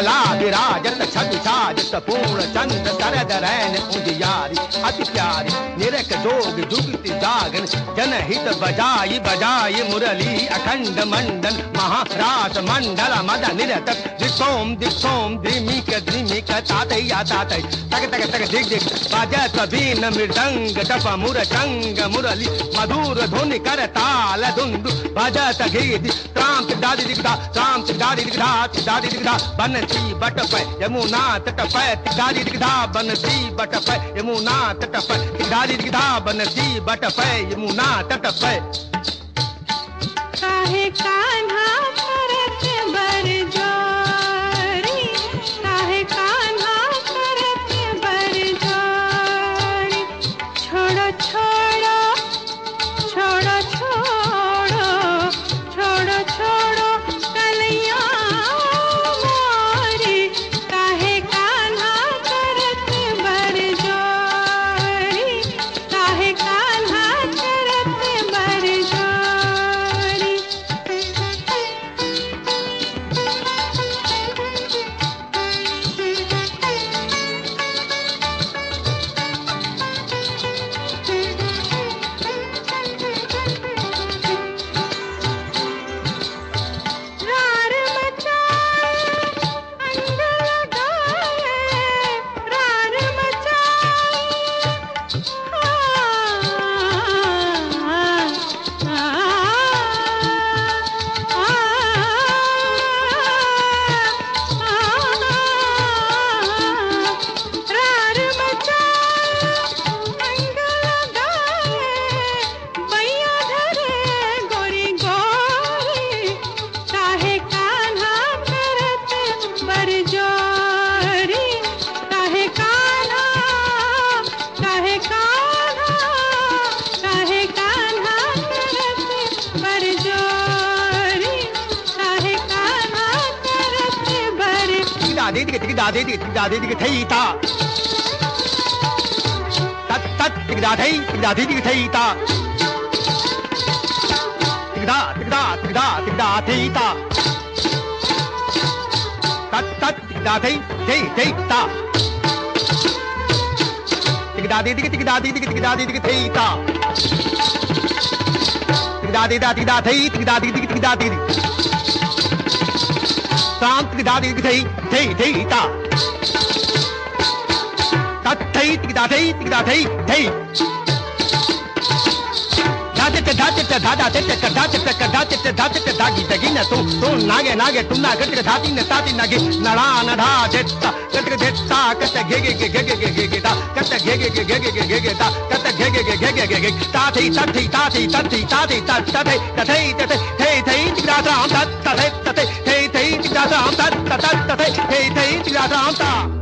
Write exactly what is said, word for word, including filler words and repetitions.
कला विराजत छवि साजत पूर्ण चंद्र शरद रैन उजियारी अति प्यारी निरख जोग जुगति जागन जनहित बजाई बजाई मुरली अखंड मंडन महारास मंडल मद निरत दिक्सोम दिक्सोम द्रिमिक द्रिमिक तातैया तातै तक तक तक दिग दिग बजत बीन मृदंग टप मुर चंग मुरली मधुर धुनि कर ताल धुंदु बजत गीत त्राम दादी दिगदा त्राम दादी दिगदा दादी दिगदा बनसी बट पे यमुना तट पे दादी दिगदा बनसी बट पे यमुना तट पे दादी दिगदा बनसी बट पे यमुना तट पे काहे कान्हा करत बर जोरी काहे कान्हा करत बर जोरी छोड़ो छोड़ो छोड़ो छोड़ो छोड़ो छोड़ो कन्हैया मोरी काहे कान्हा करत बर जोरी काहे कान्हा करत बर जोरी रार मचाए अंग लगाए रार मचाए रार मचाए अंग लगाए बैया धरे गोरी गोरी काहे कान्हा करत बर जोरी काहे कान्हा काहे कान्हा काहे कान्हा करत बर जोरी काहे कान्हा करत बर दादी दिग दिग दादी दिग दादी दिग थई ता तत तत दिग दादी दिग दादी दिग थई ता दिग दा दिग दा दिग दा दिग दा थई ता तत तत दिग दादी थई थई ता दिग दादी दिग दिग दादी दिग दिग दादी दिग थई ता दिग दादी दा दिग दा थई दिग दादी दिग दिग दादी शांत दिग दादी दिग थई थई थई ता तत थई दिग दा थई दिग दा थई थई दाते ते दाते ते दादा ते ते दाते ते दाते ते दाते ते दागी दगी न तू तू नागे नागे तू ना गट धाती न ताती नागे नड़ा नड़ा देता कट देता कट गे गे गे गे गे गे गे ता कट गे गे गे गे गे गे गे ता कट गे गे गे गे गे गे ताती ताती ताती ताती ताती ताती ताती ताती ताती थई थई दिगदा राम ता ताती ताती थई थई दिगदा राम ता ताती ताती थई थई दिगदा राम ता